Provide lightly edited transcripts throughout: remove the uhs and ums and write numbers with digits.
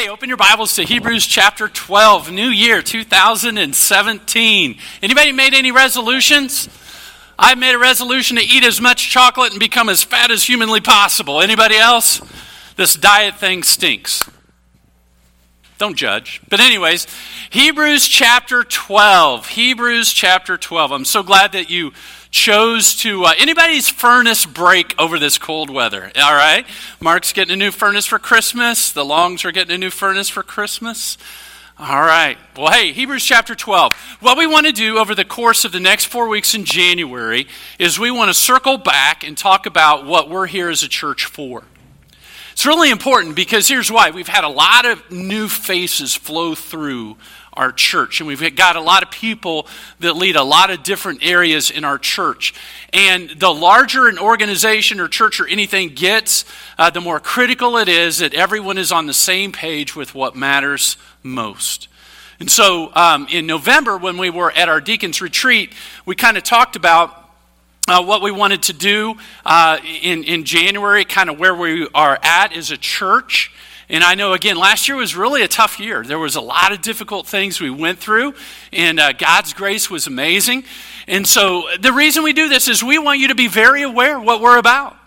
Hey, open your Bibles to Hebrews chapter 12, new year, 2017. Anybody made any resolutions? I made a resolution to eat as much chocolate and become as fat as humanly possible. Anybody else? This diet thing stinks. Don't judge. But anyways, Hebrews chapter 12. Hebrews chapter 12. I'm so glad that you chose to, anybody's furnace break over this cold weather, all right? Mark's getting a new furnace for Christmas. The Longs are getting a new furnace for Christmas. All right. Well, hey, Hebrews chapter 12. What we want to do over the course of the next 4 weeks in January is we want to circle back and talk about what we're here as a church for. It's really important because here's why. We've had a lot of new faces flow through our church, and we've got a lot of people that lead a lot of different areas in our church. And the larger an organization or church or anything gets, the more critical it is that everyone is on the same page with what matters most. And so in November, when we were at our deacons retreat, we kind of talked about what we wanted to do in January, kind of where we are at as a church. And I know, again, last year was really a tough year. There was a lot of difficult things we went through, and God's grace was amazing. And so the reason we do this is we want you to be very aware of what we're about.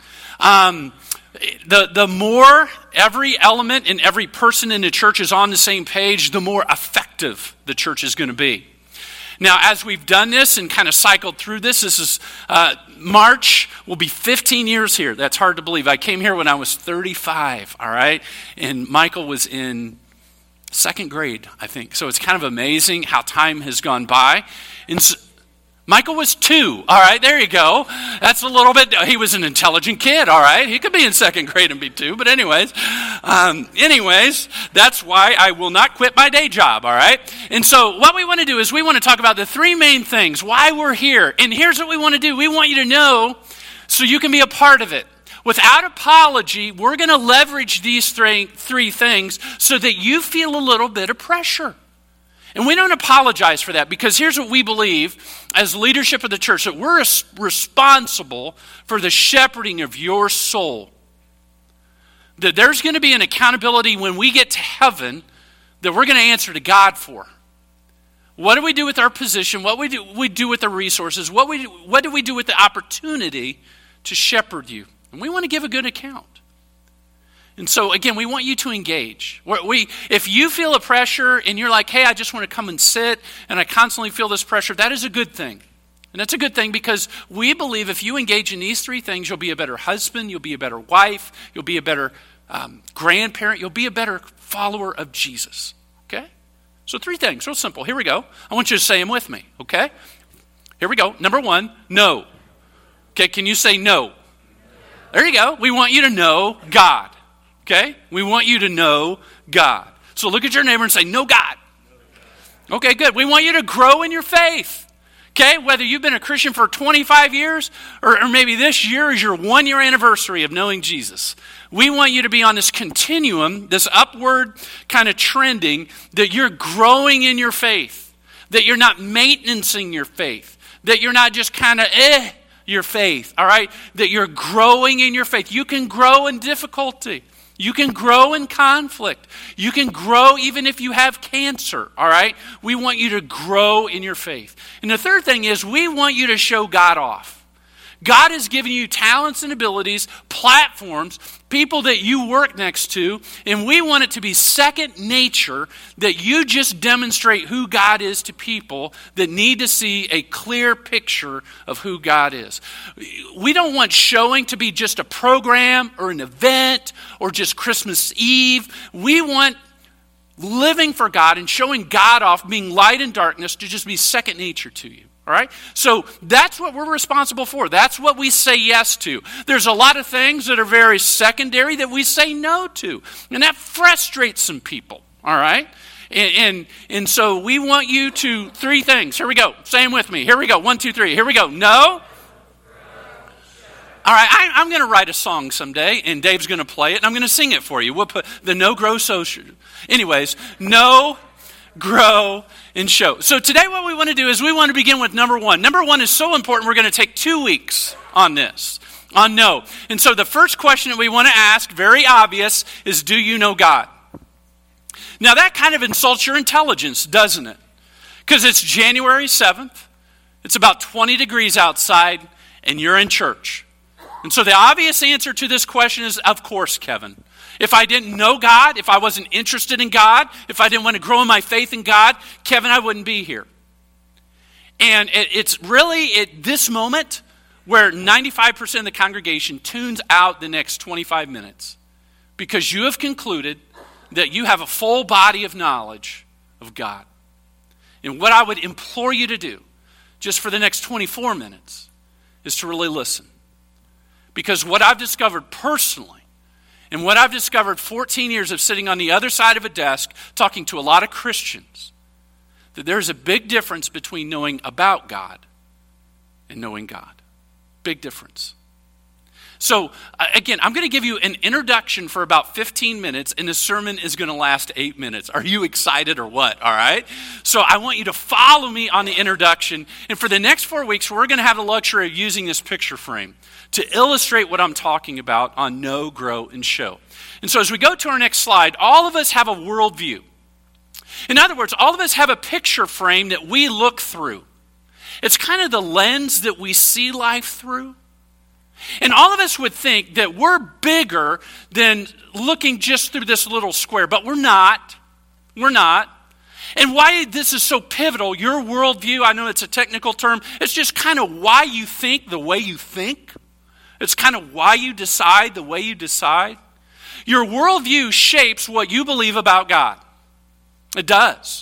The more every element and every person in the church is on the same page, the more effective the church is going to be. Now, as we've done this and kind of cycled through this is March will be 15 years here. That's hard to believe. I came here when I was 35, all right? And Michael was in second grade, I think. So it's kind of amazing how time has gone by. And so, Michael was 2. All right, there you go. That's a little bit, he was an intelligent kid, all right? He could be in second grade and be 2, but anyways, that's why I will not quit my day job, all right? And so what we want to do is we want to talk about the 3 main things, why we're here. And here's what we want to do. We want you to know so you can be a part of it. Without apology, we're going to leverage these three things so that you feel a little bit of pressure. And we don't apologize for that because here's what we believe as leadership of the church, that we're responsible for the shepherding of your soul. That there's going to be an accountability when we get to heaven that we're going to answer to God for. What do we do with our position? What we do with the resources? What do we do with the opportunity to shepherd you? And we want to give a good account. And so, again, we want you to engage. If you feel a pressure and you're like, hey, I just want to come and sit and I constantly feel this pressure, that is a good thing. And that's a good thing because we believe if you engage in these 3 things, you'll be a better husband, you'll be a better wife, you'll be a better grandparent, you'll be a better follower of Jesus. Okay? So 3 things, real simple. Here we go. I want you to say them with me. Okay? Here we go. Number 1, no. Okay, can you say no? There you go. We want you to know God. Okay? We want you to know God. So look at your neighbor and say, know God. Okay, good. We want you to grow in your faith. Okay? Whether you've been a Christian for 25 years or maybe this year is your 1-year anniversary of knowing Jesus. We want you to be on this continuum, this upward kind of trending, that you're growing in your faith. That you're not maintaining your faith. That you're not just kind of your faith. All right? That you're growing in your faith. You can grow in difficulty. You can grow in conflict. You can grow even if you have cancer, all right? We want you to grow in your faith. And the third thing is we want you to show God off. God has given you talents and abilities, platforms, people that you work next to, and we want it to be second nature that you just demonstrate who God is to people that need to see a clear picture of who God is. We don't want showing to be just a program or an event or just Christmas Eve. We want living for God and showing God off, being light in darkness, to just be second nature to you. All right? So that's what we're responsible for. That's what we say yes to. There's a lot of things that are very secondary that we say no to. And that frustrates some people. All right? And so we want you to 3 things. Here we go. Say them with me. Here we go. 1, 2, 3. Here we go. No. All right, I'm going to write a song someday, and Dave's going to play it, and I'm going to sing it for you. We'll put the no, grow, social. Anyways, no, grow, and show. So today what we want to do is we want to begin with number 1. Number 1 is so important, we're going to take 2 weeks on this, on no. And so the first question that we want to ask, very obvious, is do you know God? Now that kind of insults your intelligence, doesn't it? Because it's January 7th, it's about 20 degrees outside, and you're in church. And so the obvious answer to this question is, of course, Kevin. If I didn't know God, if I wasn't interested in God, if I didn't want to grow in my faith in God, Kevin, I wouldn't be here. And it's really at this moment where 95% of the congregation tunes out the next 25 minutes because you have concluded that you have a full body of knowledge of God. And what I would implore you to do, just for the next 24 minutes, is to really listen. Because what I've discovered personally, and what I've discovered 14 years of sitting on the other side of a desk talking to a lot of Christians, that there's a big difference between knowing about God and knowing God. Big difference. So, again, I'm going to give you an introduction for about 15 minutes, and the sermon is going to last 8 minutes. Are you excited or what? All right? So I want you to follow me on the introduction. And for the next 4 weeks, we're going to have the luxury of using this picture frame to illustrate what I'm talking about on Know, Grow, and Show. And so as we go to our next slide, all of us have a worldview. In other words, all of us have a picture frame that we look through. It's kind of the lens that we see life through. And all of us would think that we're bigger than looking just through this little square, but we're not. We're not. And why this is so pivotal, your worldview, I know it's a technical term, it's just kind of why you think the way you think. It's kind of why you decide the way you decide. Your worldview shapes what you believe about God. It does.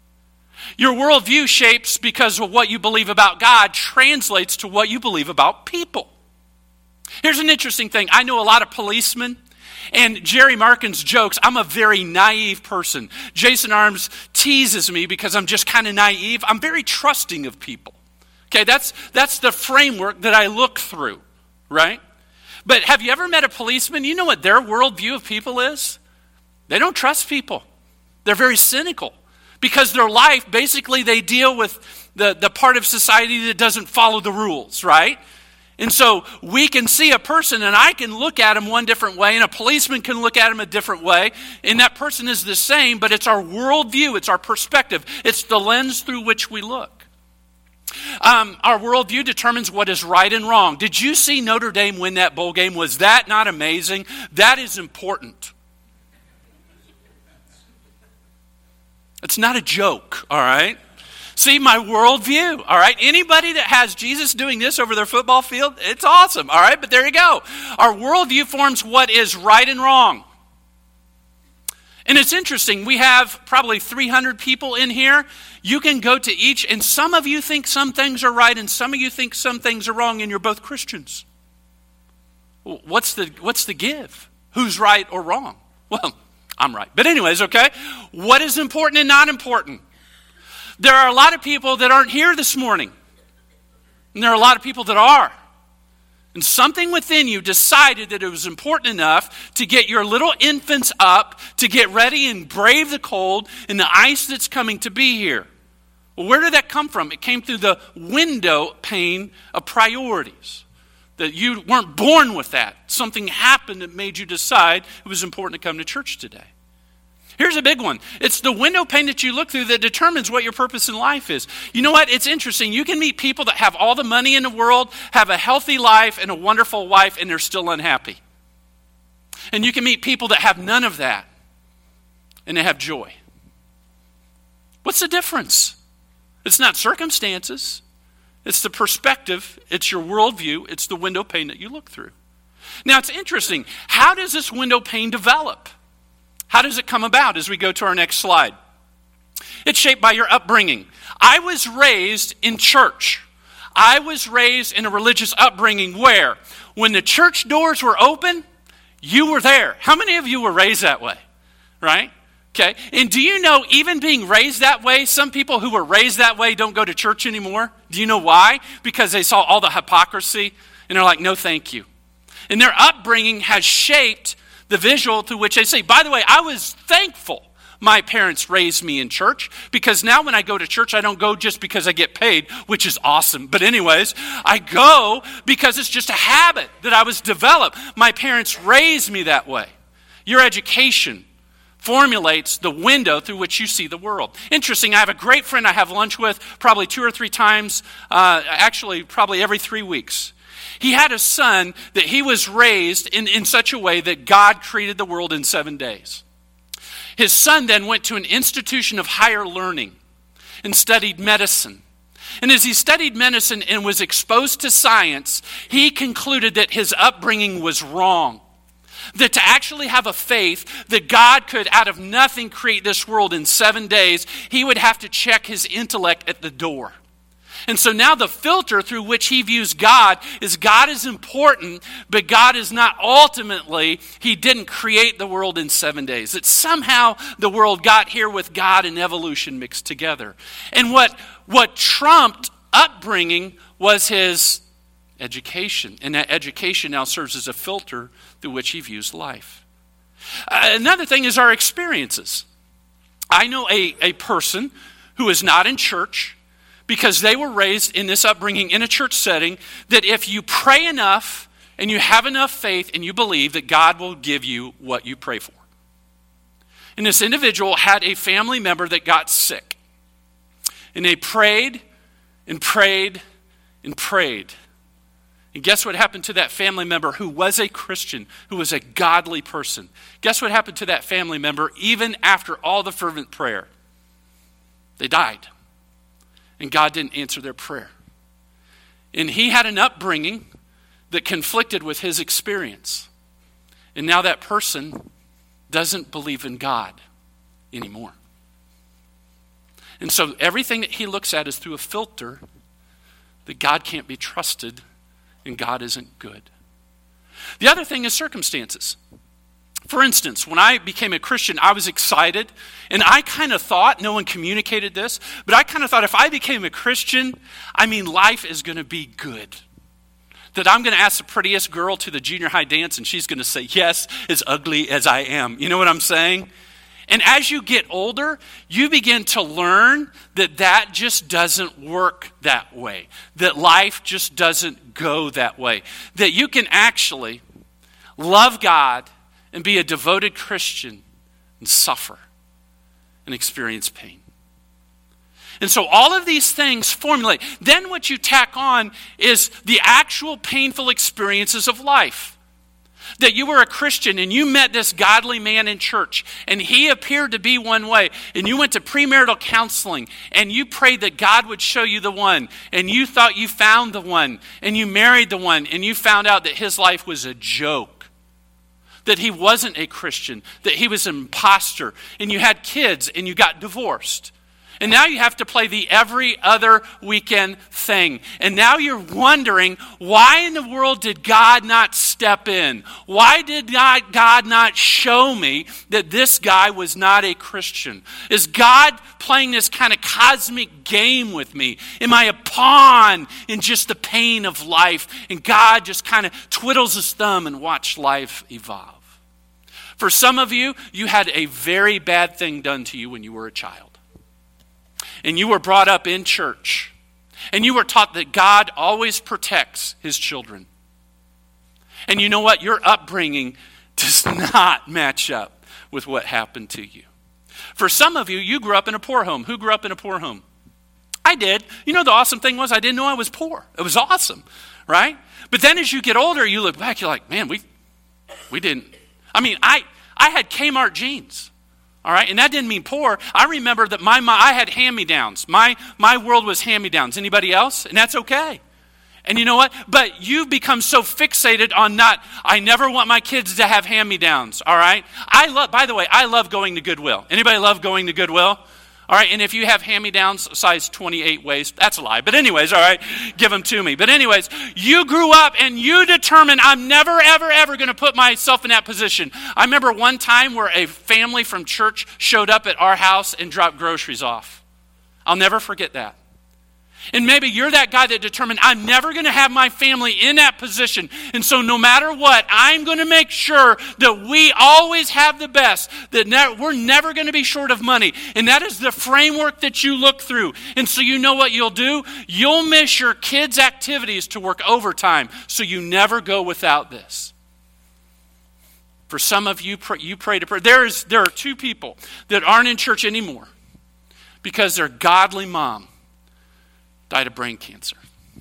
Your worldview shapes because of what you believe about God translates to what you believe about people. Here's an interesting thing. I know a lot of policemen, and Jerry Markin's jokes, I'm a very naive person. Jason Arms teases me because I'm just kind of naive. I'm very trusting of people. Okay, that's the framework that I look through, right? But have you ever met a policeman? You know what their worldview of people is? They don't trust people. They're very cynical because their life, basically they deal with the part of society that doesn't follow the rules, right? And so we can see a person and I can look at him one different way and a policeman can look at him a different way. And that person is the same, but it's our worldview, it's our perspective. It's the lens through which we look. Our worldview determines what is right and wrong. Did you see Notre Dame win that bowl game? Was that not amazing? That is important. It's not a joke, all right? See, my worldview, all right? Anybody that has Jesus doing this over their football field, it's awesome, all right? But there you go. Our worldview forms what is right and wrong. And it's interesting. We have probably 300 people in here. You can go to each, and some of you think some things are right, and some of you think some things are wrong, and you're both Christians. What's the give? Who's right or wrong? Well, I'm right. But anyways, okay? What is important and not important? There are a lot of people that aren't here this morning. And there are a lot of people that are. And something within you decided that it was important enough to get your little infants up, to get ready and brave the cold and the ice that's coming to be here. Well, where did that come from? It came through the window pane of priorities. That you weren't born with that. Something happened that made you decide it was important to come to church today. Here's a big one. It's the window pane that you look through that determines what your purpose in life is. You know what? It's interesting. You can meet people that have all the money in the world, have a healthy life and a wonderful wife, and they're still unhappy. And you can meet people that have none of that, and they have joy. What's the difference? It's not circumstances. It's the perspective. It's your worldview. It's the window pane that you look through. Now, it's interesting. How does this window pane develop? How does it come about as we go to our next slide? It's shaped by your upbringing. I was raised in church. I was raised in a religious upbringing where when the church doors were open, you were there. How many of you were raised that way? Right? Okay. And do you know, even being raised that way, some people who were raised that way don't go to church anymore? Do you know why? Because they saw all the hypocrisy and they're like, no, thank you. And their upbringing has shaped the visual through which they say, by the way, I was thankful my parents raised me in church because now when I go to church, I don't go just because I get paid, which is awesome. But anyways, I go because it's just a habit that I was developed. My parents raised me that way. Your education, formulates the window through which you see the world. Interesting, I have a great friend I have lunch with probably 2 or 3 times, actually probably every 3 weeks. He had a son that he was raised in such a way that God created the world in 7 days. His son then went to an institution of higher learning and studied medicine. And as he studied medicine and was exposed to science, he concluded that his upbringing was wrong. That to actually have a faith that God could out of nothing create this world in 7 days, he would have to check his intellect at the door. And so now the filter through which he views God is important, but God is not ultimately, he didn't create the world in 7 days. That somehow the world got here with God and evolution mixed together. And what trumped upbringing was his education. And that education now serves as a filter through which he views life. Another thing is our experiences. I know a person who is not in church because they were raised in this upbringing in a church setting that if you pray enough and you have enough faith and you believe that God will give you what you pray for. And this individual had a family member that got sick. And they prayed and prayed and prayed. And guess what happened to that family member who was a Christian, who was a godly person? Guess what happened to that family member even after all the fervent prayer? They died. And God didn't answer their prayer. And he had an upbringing that conflicted with his experience. And now that person doesn't believe in God anymore. And so everything that he looks at is through a filter that God can't be trusted and God isn't good. The other thing is circumstances. For instance, when I became a Christian, I was excited, and I kind of thought, no one communicated this, but I kind of thought if I became a Christian, life is going to be good. That I'm going to ask the prettiest girl to the junior high dance, and she's going to say, yes, as ugly as I am. You know what I'm saying? And as you get older, you begin to learn that just doesn't work that way. That life just doesn't go that way. That you can actually love God and be a devoted Christian and suffer and experience pain. And so all of these things formulate. Then what you tack on is the actual painful experiences of life. That you were a Christian and you met this godly man in church and he appeared to be one way and you went to premarital counseling and you prayed that God would show you the one and you thought you found the one and you married the one and you found out that his life was a joke. That he wasn't a Christian, that he was an imposter, and you had kids and you got divorced. And now you have to play the every other weekend thing. And now you're wondering, why in the world did God not step in? Why did God not show me that this guy was not a Christian? Is God playing this kind of cosmic game with me? Am I a pawn in just the pain of life? And God just kind of twiddles his thumb and watch life evolve. For some of you, you had a very bad thing done to you when you were a child. And you were brought up in church. And you were taught that God always protects his children. And you know what? Your upbringing does not match up with what happened to you. For some of you, you grew up in a poor home. Who grew up in a poor home? I did. You know, the awesome thing was I didn't know I was poor. It was awesome, right? But then as you get older, you look back, you're like, man, we didn't. I had Kmart jeans. All right, and that didn't mean poor. I remember that I had hand-me-downs. My world was hand-me-downs. Anybody else? And that's okay. And you know what? But you've become so fixated on I never want my kids to have hand-me-downs, all right? By the way, I love going to Goodwill. Anybody love going to Goodwill? All right, and if you have hand-me-downs size 28 waist, that's a lie. But anyways, all right, give them to me. But anyways, you grew up and you determined, I'm never, ever, ever going to put myself in that position. I remember one time where a family from church showed up at our house and dropped groceries off. I'll never forget that. And maybe you're that guy that determined, I'm never going to have my family in that position. And so no matter what, I'm going to make sure that we always have the best, that we're never going to be short of money. And that is the framework that you look through. And so you know what you'll do? You'll miss your kids' activities to work overtime so you never go without this. For some of you, you prayed a prayer. There are two people that aren't in church anymore because their godly mom died of brain cancer.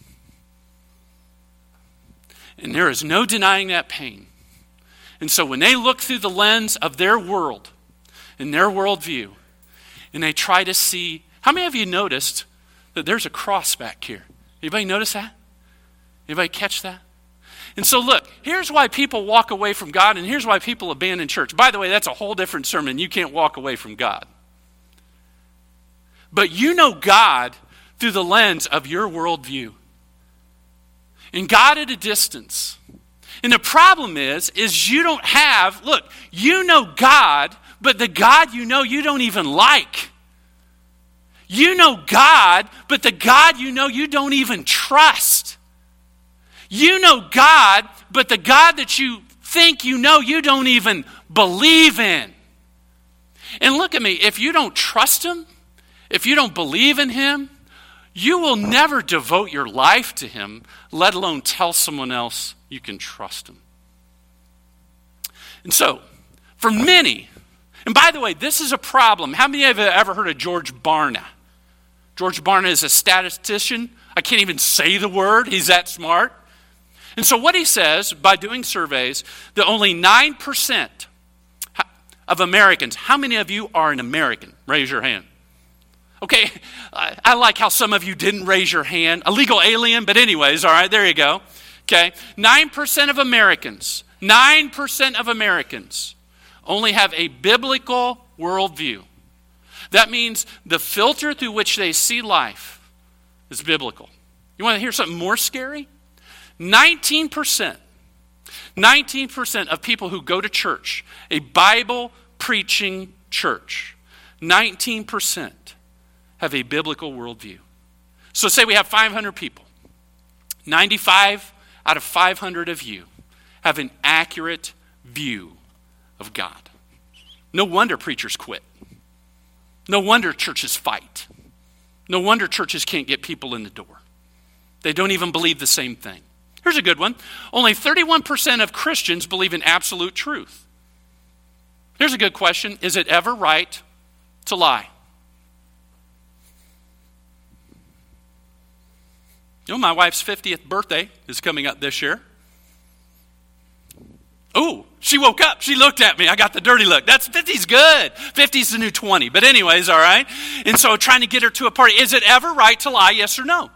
And there is no denying that pain. And so when they look through the lens of their world and their worldview, and they try to see, how many of you noticed that there's a cross back here? Anybody notice that? Anybody catch that? And so look, here's why people walk away from God, and here's why people abandon church. By the way, that's a whole different sermon. You can't walk away from God. But you know God through the lens of your worldview. And God at a distance. And the problem is you don't have, look, you know God, but the God you know you don't even like. You know God, but the God you know you don't even trust. You know God, but the God that you think you know you don't even believe in. And look at me, if you don't trust Him, if you don't believe in Him, you will never devote your life to Him, let alone tell someone else you can trust Him. And so, for many, and by the way, this is a problem. How many of you have ever heard of George Barna? George Barna is a statistician. I can't even say the word. He's that smart. And so what he says, by doing surveys, that only 9% of Americans, how many of you are an American? Raise your hand. Okay, I like how some of you didn't raise your hand. A legal alien, but anyways, all right, there you go. Okay, 9% of Americans, 9% of Americans only have a biblical worldview. That means the filter through which they see life is biblical. You want to hear something more scary? 19% of people who go to church, a Bible-preaching church, 19% have a biblical worldview. So say we have 500 people. 95 out of 500 of you have an accurate view of God. No wonder preachers quit. No wonder churches fight. No wonder churches can't get people in the door. They don't even believe the same thing. Here's a good one. Only 31% of Christians believe in absolute truth. Here's a good question. Is it ever right to lie? You know, my wife's 50th birthday is coming up this year. Oh, she woke up. She looked at me. I got the dirty look. 50's good. 50's the new 20. But anyways, all right. And so trying to get her to a party. Is it ever right to lie? Yes or no?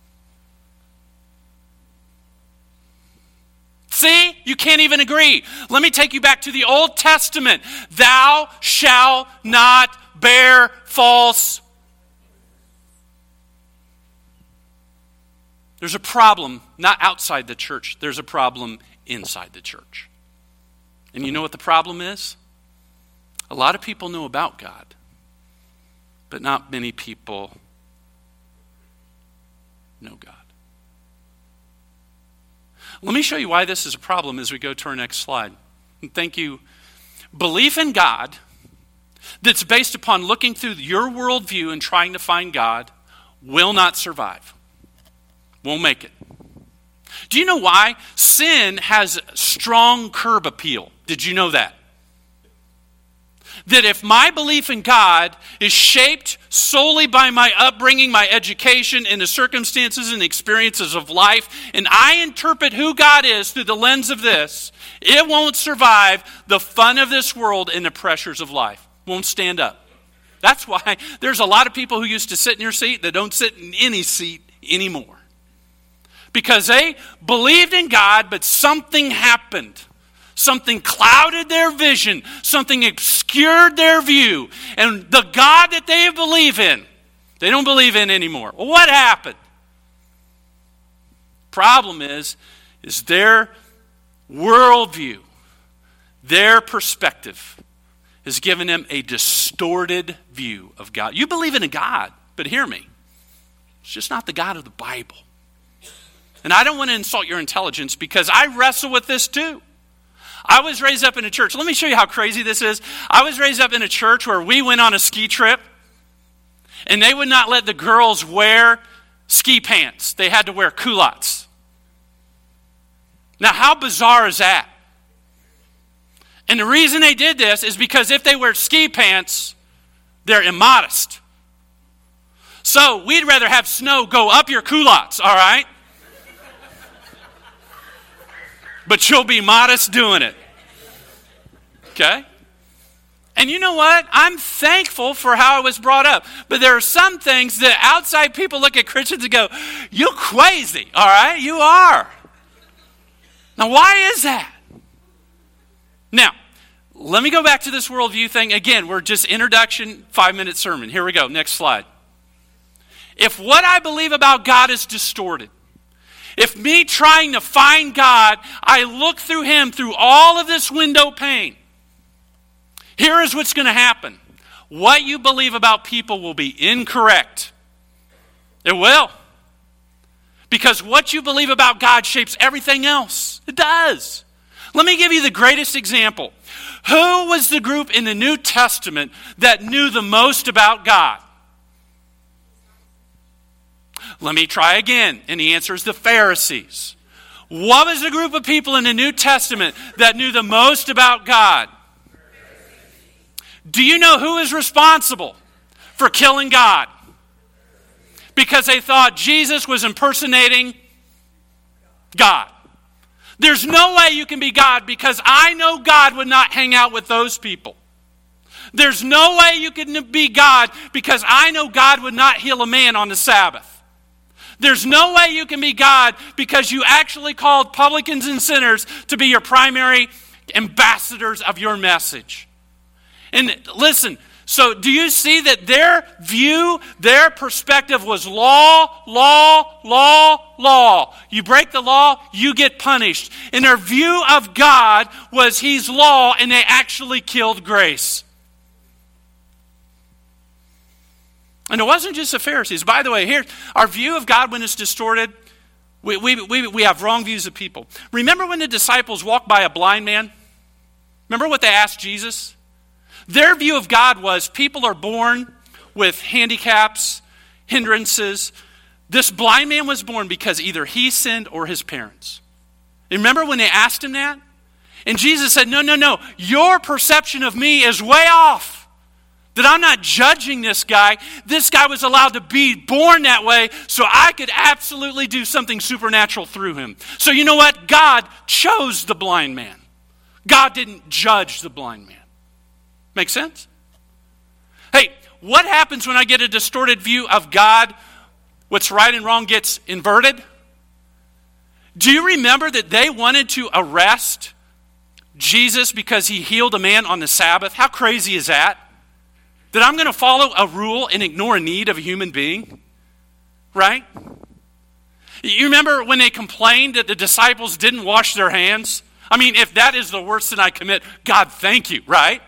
See, you can't even agree. Let me take you back to the Old Testament. Thou shalt not bear false. There's a problem not outside the church. There's a problem inside the church. And you know what the problem is? A lot of people know about God, but not many people know God. Let me show you why this is a problem as we go to our next slide. And thank you. Belief in God that's based upon looking through your worldview and trying to find God will not survive. Won't make it. Do you know why? Sin has strong curb appeal. Did you know that? That if my belief in God is shaped solely by my upbringing, my education, and the circumstances and the experiences of life, and I interpret who God is through the lens of this, it won't survive the fun of this world and the pressures of life. Won't stand up. That's why there's a lot of people who used to sit in your seat that don't sit in any seat anymore. Because they believed in God, but something happened. Something clouded their vision. Something obscured their view. And the God that they believe in, they don't believe in anymore. Well, what happened? Problem is their worldview, their perspective has given them a distorted view of God. You believe in a God, but hear me. It's just not the God of the Bible. And I don't want to insult your intelligence because I wrestle with this too. I was raised up in a church. Let me show you how crazy this is. I was raised up in a church where we went on a ski trip and they would not let the girls wear ski pants. They had to wear culottes. Now, how bizarre is that? And the reason they did this is because if they wear ski pants, they're immodest. So we'd rather have snow go up your culottes, all right? But you'll be modest doing it. Okay? And you know what? I'm thankful for how I was brought up. But there are some things that outside people look at Christians and go, you're crazy, all right? You are. Now, why is that? Now, let me go back to this worldview thing. Again, we're just introduction, 5-minute sermon. Here we go. Next slide. If what I believe about God is distorted, if me trying to find God, I look through him through all of this window pane, here is what's going to happen. What you believe about people will be incorrect. It will. Because what you believe about God shapes everything else. It does. Let me give you the greatest example. Who was the group in the New Testament that knew the most about God? Let me try again. And the answer is the Pharisees. What was the group of people in the New Testament that knew the most about God? Do you know who is responsible for killing God? Because they thought Jesus was impersonating God. There's no way you can be God because I know God would not hang out with those people. There's no way you can be God because I know God would not heal a man on the Sabbath. There's no way you can be God because you actually called publicans and sinners to be your primary ambassadors of your message. And listen, so do you see that their view, their perspective was law, law, law, law. You break the law, you get punished. And their view of God was he's law, and they actually killed grace. And it wasn't just the Pharisees. By the way, here, our view of God when it's distorted, we have wrong views of people. Remember when the disciples walked by a blind man? Remember what they asked Jesus? Their view of God was people are born with handicaps, hindrances. This blind man was born because either he sinned or his parents. Remember when they asked him that? And Jesus said, no. Your perception of me is way off. That I'm not judging this guy. This guy was allowed to be born that way so I could absolutely do something supernatural through him. So you know what? God chose the blind man. God didn't judge the blind man. Make sense? Hey, what happens when I get a distorted view of God? What's right and wrong gets inverted? Do you remember that they wanted to arrest Jesus because he healed a man on the Sabbath? How crazy is that? That I'm going to follow a rule and ignore a need of a human being? Right? You remember when they complained that the disciples didn't wash their hands? I mean, if that is the worst sin I commit, God, thank you, right?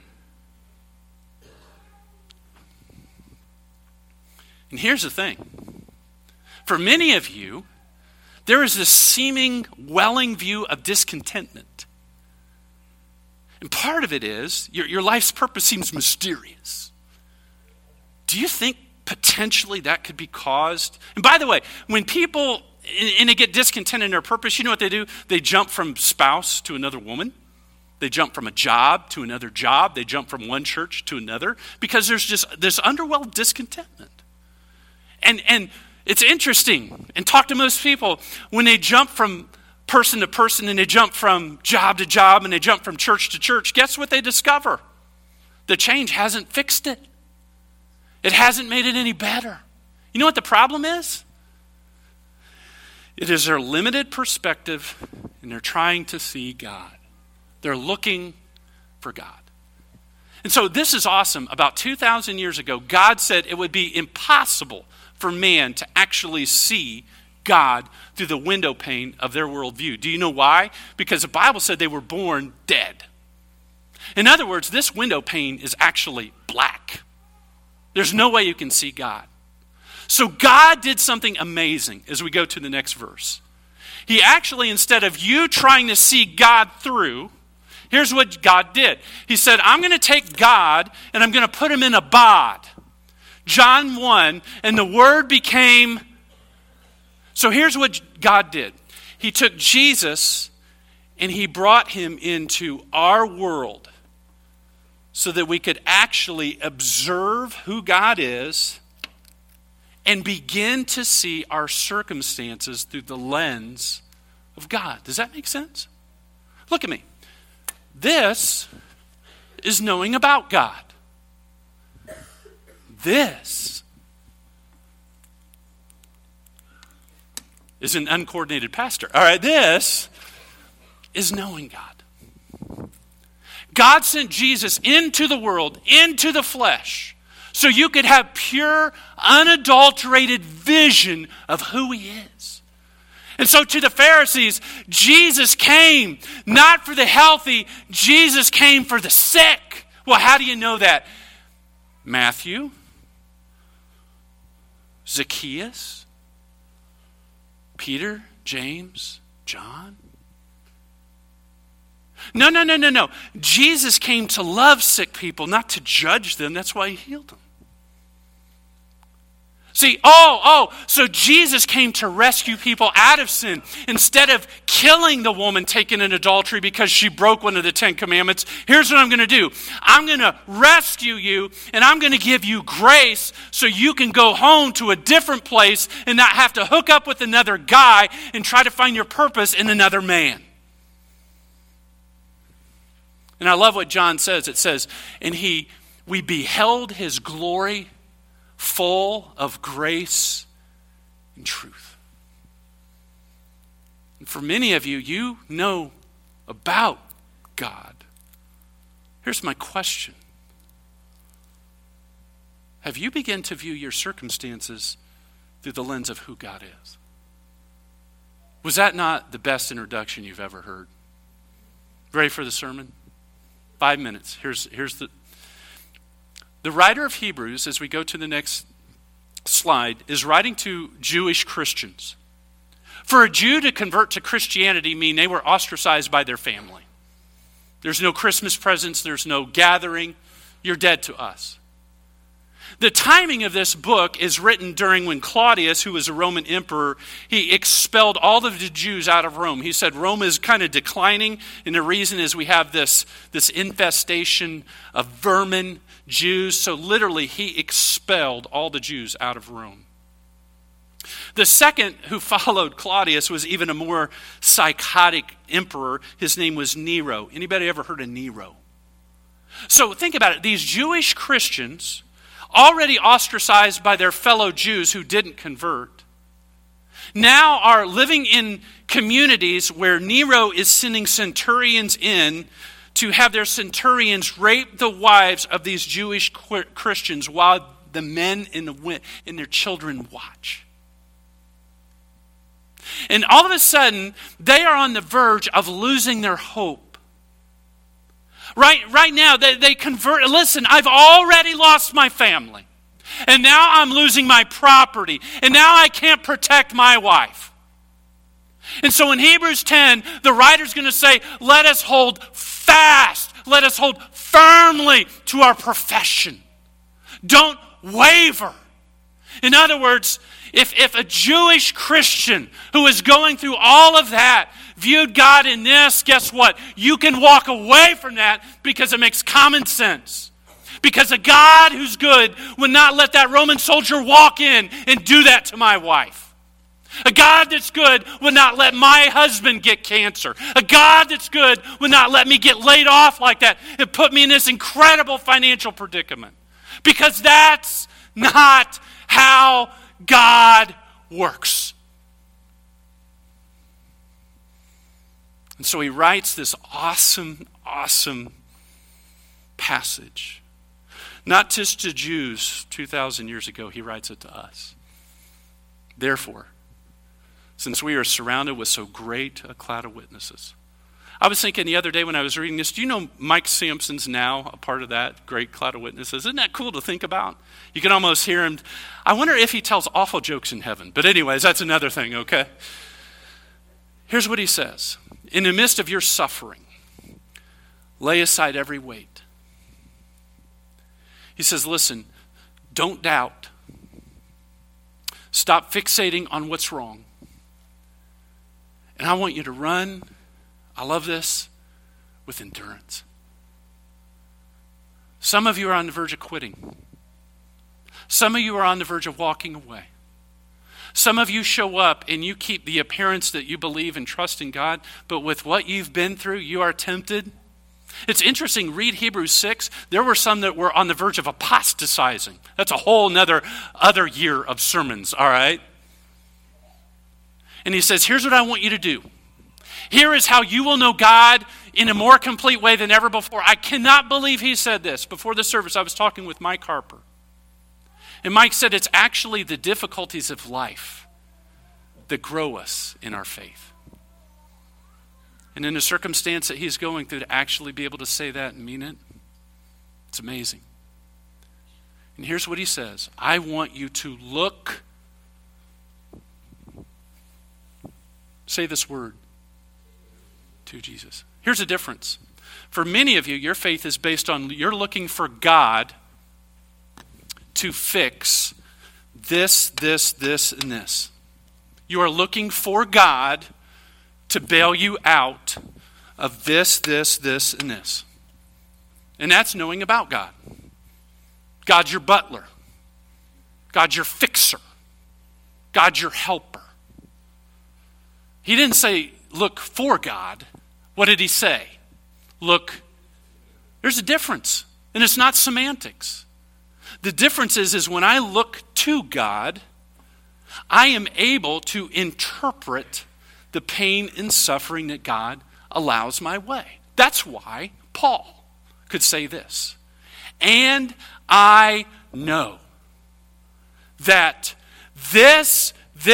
And here's the thing. For many of you, there is this seeming welling view of discontentment. And part of it is your life's purpose seems mysterious. Do you think potentially that could be caused? And by the way, when people and they get discontent in their purpose, you know what they do? They jump from spouse to another woman. They jump from a job to another job. They jump from one church to another because there's just this underwhelmed discontentment. And it's interesting. And talk to most people when they jump from person to person and they jump from job to job and they jump from church to church, guess what they discover? The change hasn't fixed it. It hasn't made it any better. You know what the problem is? It is their limited perspective and they're trying to see God. They're looking for God. And so this is awesome. About 2,000 years ago, God said it would be impossible for man to actually see God through the window pane of their worldview. Do you know why? Because the Bible said they were born dead. In other words, this window pane is actually black. There's no way you can see God. So God did something amazing as we go to the next verse. He actually, instead of you trying to see God through, here's what God did. He said, I'm going to take God and I'm going to put him in a bod. John 1, and the Word became... So here's what God did. He took Jesus And he brought him into our world so that we could actually observe who God is and begin to see our circumstances through the lens of God. Does that make sense? Look at me. This is knowing about God. This is an uncoordinated pastor. All right, this is knowing God. God sent Jesus into the world, into the flesh, so you could have pure, unadulterated vision of who he is. And so to the Pharisees, Jesus came not for the healthy, Jesus came for the sick. Well, how do you know that? Matthew, Zacchaeus, Peter, James, John. No. Jesus came to love sick people, not to judge them. That's why he healed them. See, so Jesus came to rescue people out of sin. Instead of killing the woman taken in adultery because she broke one of the 10 commandments, here's what I'm going to do. I'm going to rescue you, and I'm going to give you grace so you can go home to a different place and not have to hook up with another guy and try to find your purpose in another man. And I love what John says. It says, and we beheld his glory, full of grace and truth. And for many of you, you know about God. Here's my question. Have you begun to view your circumstances through the lens of who God is? Was that not the best introduction you've ever heard? Ready for the sermon? 5 minutes. Here's the writer of Hebrews, as we go to the next slide, is writing to Jewish Christians. For a Jew to convert to Christianity mean they were ostracized by their family. There's no Christmas presents, there's no gathering. You're dead to us. The timing of this book is written during when Claudius, who was a Roman emperor, he expelled all of the Jews out of Rome. He said Rome is kind of declining, and the reason is we have this infestation of vermin Jews. So literally, he expelled all the Jews out of Rome. The second who followed Claudius was even a more psychotic emperor. His name was Nero. Anybody ever heard of Nero? So think about it. These Jewish Christians, already ostracized by their fellow Jews who didn't convert, now are living in communities where Nero is sending centurions in to have their centurions rape the wives of these Jewish Christians while the men and their children watch. And all of a sudden, they are on the verge of losing their hope. Right now, they convert. Listen, I've already lost my family. And now I'm losing my property. And now I can't protect my wife. And so in Hebrews 10, the writer's going to say, let us hold fast. Let us hold firmly to our profession. Don't waver. In other words, if a Jewish Christian who is going through all of that viewed God in this, guess what? You can walk away from that because it makes common sense. Because a God who's good would not let that Roman soldier walk in and do that to my wife. A God that's good would not let my husband get cancer. A God that's good would not let me get laid off like that and put me in this incredible financial predicament. Because that's not how God works. And so he writes this awesome passage. Not just to Jews 2,000 years ago, he writes it to us. Therefore, since we are surrounded with so great a cloud of witnesses. I was thinking the other day when I was reading this, do you know Mike Sampson's now a part of that great cloud of witnesses? Isn't that cool to think about? You can almost hear him. I wonder if he tells awful jokes in heaven. But anyways, that's another thing, okay? Here's what he says. In the midst of your suffering, lay aside every weight. He says, listen, don't doubt. Stop fixating on what's wrong. And I want you to run I love this, with endurance. Some of you are on the verge of quitting. Some of you are on the verge of walking away. Some of you show up and you keep the appearance that you believe and trust in God, but with what you've been through, you are tempted. It's interesting, read Hebrews 6. There were some that were on the verge of apostatizing. That's a whole other year of sermons, all right? And he says, here's what I want you to do. Here is how you will know God in a more complete way than ever before. I cannot believe he said this. Before the service, I was talking with Mike Harper. And Mike said it's actually the difficulties of life that grow us in our faith. And in the circumstance that he's going through, to actually be able to say that and mean it, it's amazing. And here's what he says. I want you to look, say this word, to Jesus. Here's the difference. For many of you, your faith is based on you're looking for God to fix this, and this. You are looking for God to bail you out of this, and this. And that's knowing about God. God's your butler. God's your fixer. God's your helper. He didn't say, look for God. What did he say? Look, there's a difference. And it's not semantics. The difference is when I look to God, I am able to interpret the pain and suffering that God allows my way. That's why Paul could say this. And I know that this,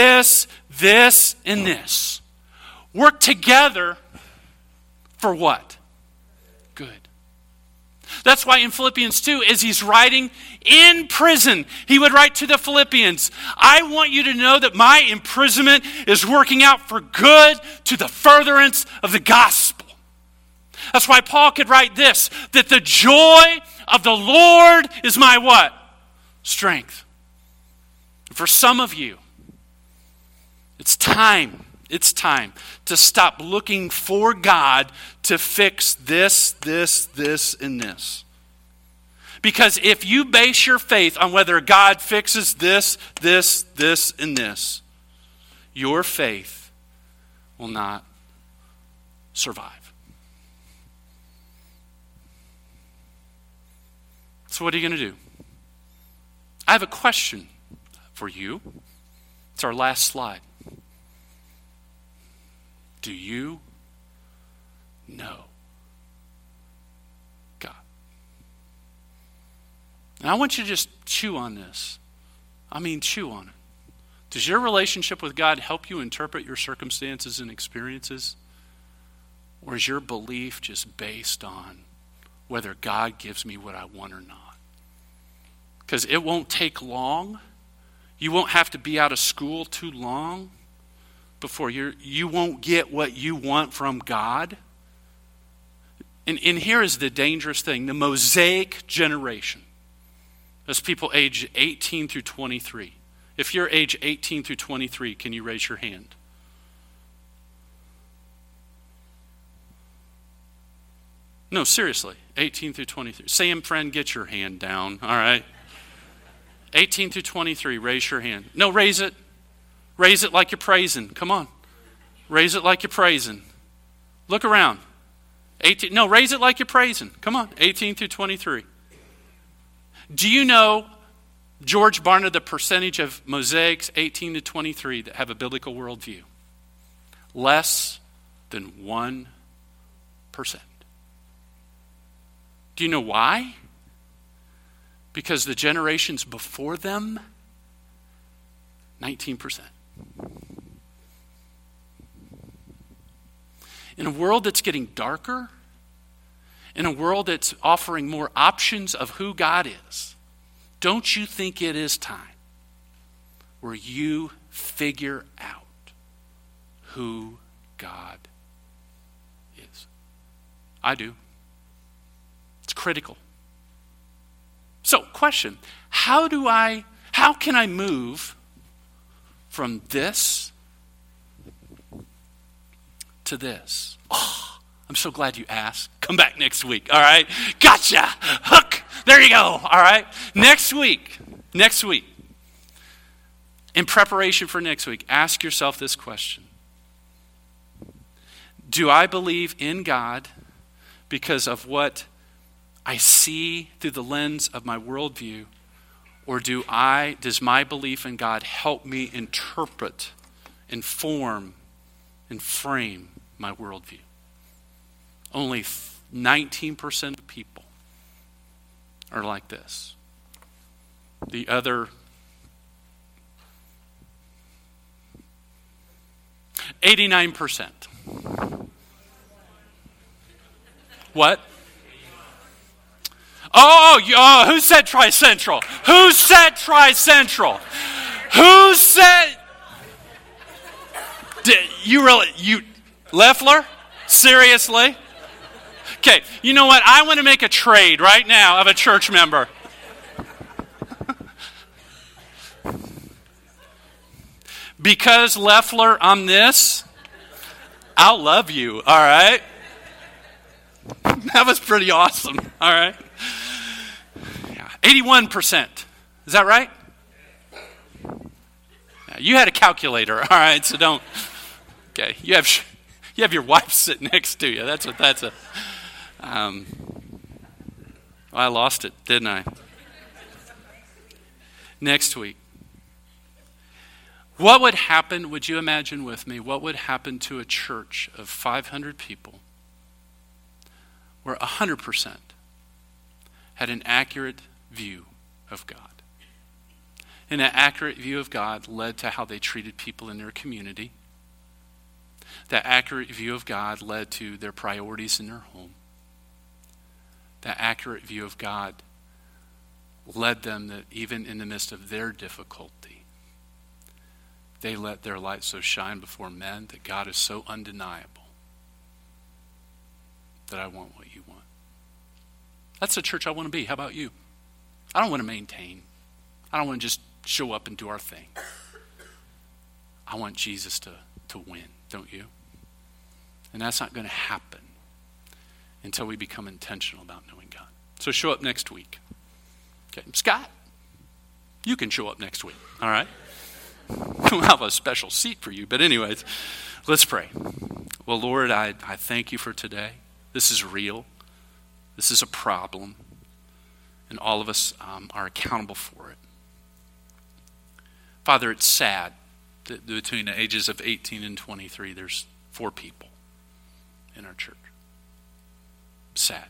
and this work together for what? Good. That's why in Philippians 2, as he's writing in prison, he would write to the Philippians, I want you to know that my imprisonment is working out for good to the furtherance of the gospel. That's why Paul could write this, that the joy of the Lord is my what? Strength. For some of you, it's time to stop looking for God to fix this, and this. Because if you base your faith on whether God fixes this, and this, your faith will not survive. So what are you going to do? I have a question for you. It's our last slide. Do you know God? And I want you to just chew on this. I mean, chew on it. Does your relationship with God help you interpret your circumstances and experiences? Or is your belief just based on whether God gives me what I want or not? Because it won't take long. You won't have to be out of school too long before you won't get what you want from God. And here is the dangerous thing. The Mosaic generation. Those people age 18 through 23. If you're age 18 through 23, can you raise your hand? No, seriously. 18 through 23. Sam, friend, get your hand down. All right. 18 through 23, raise your hand. No, raise it. Raise it like you're praising. Come on. Raise it like you're praising. Look around. 18. No, raise it like you're praising. Come on. 18 through 23. Do you know, George Barna, the percentage of Mosaics 18 to 23 that have a biblical worldview? Less than 1%. Do you know why? Because the generations before them, 19%. In a world that's getting darker, in a world that's offering more options of who God is, don't you think it is time where you figure out who God is? I do. It's critical. So, question, how can I move from this to this? Oh, I'm so glad you asked. Come back next week, all right? Gotcha. Hook. There you go, all right? Next week, in preparation for next week, ask yourself this question. Do I believe in God because of what I see through the lens of my worldview? Or does my belief in God help me interpret, inform, and frame my worldview? Only 19% of people are like this. The other 89%. What? Oh, who said Tri-Central? Who said Tri-Central? Who said? Leffler? Seriously? Okay, you know what? I want to make a trade right now of a church member. Because Leffler on this, I'll love you, all right? That was pretty awesome, all right? 81%. Is that right? Yeah, you had a calculator, all right, so don't. Okay, you have your wife sitting next to you. That's a. I lost it, didn't I? Next week. What would happen, would you imagine with me, what would happen to a church of 500 people where 100% had an accurate view of God? And that accurate view of God led to how they treated people in their community. That accurate view of God led to their priorities in their home. That accurate view of God led them that even in the midst of their difficulty, they let their light so shine before men that God is so undeniable that I want what you want. That's the church I want to be. How about you? I don't want to maintain. I don't want to just show up and do our thing. I want Jesus to win, don't you? And that's not going to happen until we become intentional about knowing God. So show up next week. Okay, Scott, you can show up next week, all right? We'll have a special seat for you. But anyways, let's pray. Well, Lord, I thank you for today. This is real. This is a problem. And all of us are accountable for it. Father, it's sad that between the ages of 18 and 23, there's 4 people in our church. Sad.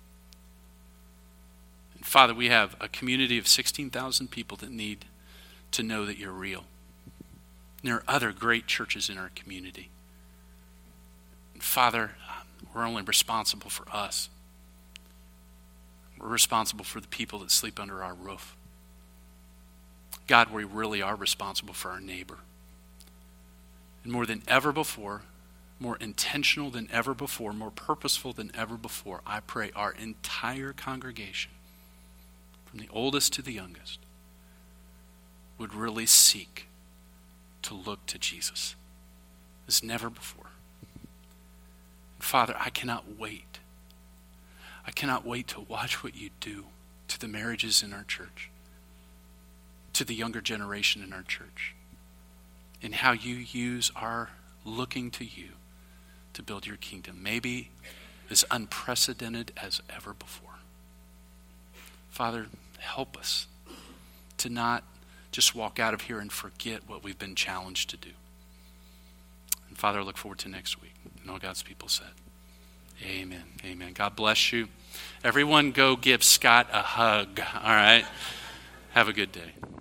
And Father, we have a community of 16,000 people that need to know that you're real. And there are other great churches in our community. And Father, we're only responsible for us. We're responsible for the people that sleep under our roof. God, we really are responsible for our neighbor. And more than ever before, more intentional than ever before, more purposeful than ever before, I pray our entire congregation, from the oldest to the youngest, would really seek to look to Jesus as never before. Father, I cannot wait. I cannot wait to watch what you do to the marriages in our church, to the younger generation in our church, and how you use our looking to you to build your kingdom, maybe as unprecedented as ever before. Father, help us to not just walk out of here and forget what we've been challenged to do. And Father, I look forward to next week. And all God's people said, amen. Amen. God bless you. Everyone go give Scott a hug. All right. Have a good day.